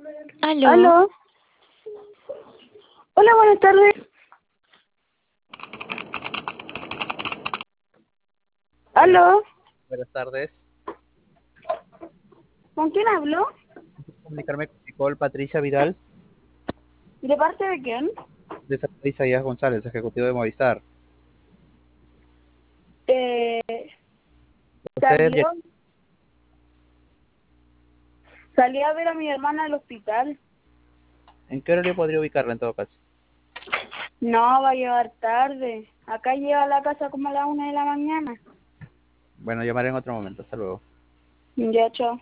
Aló, Aló. Hola, buenas tardes. Buenas, Aló. buenas tardes. ¿Con quién hablo? Comunicarme con Nicole Patricia Vidal, ¿De parte de quién? de Samuel Isaías González, ejecutivo de Movistar. Eh, Usted, salió, salí a ver a mi hermana al hospital. ¿en qué horario podría ubicarla en todo caso? No, va a llegar tarde. Acá llega a la casa como a las 1 de la mañana. Bueno, llamaré en otro momento. Hasta luego. Ya, chao.